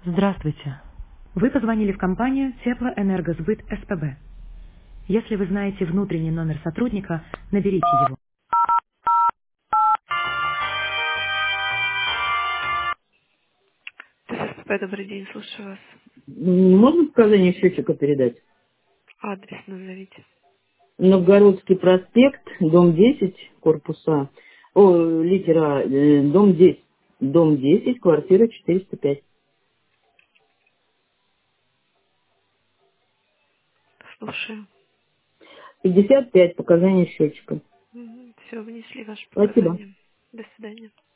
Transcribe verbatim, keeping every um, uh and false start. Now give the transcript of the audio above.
Здравствуйте. Вы позвонили в компанию Теплоэнергосбыт СПБ. Если вы знаете внутренний номер сотрудника, наберите его. ТССП, добрый день, слушаю вас. М, Можно показания счетчика передать? Адрес назовите. Новгородский проспект, дом десять, корпуса. О, литера, э, дом десять. Дом десять, квартира четыреста пять. Слушаю. пятьдесят пять показания счетчика. Все, внесли ваши Спасибо. показания. До свидания.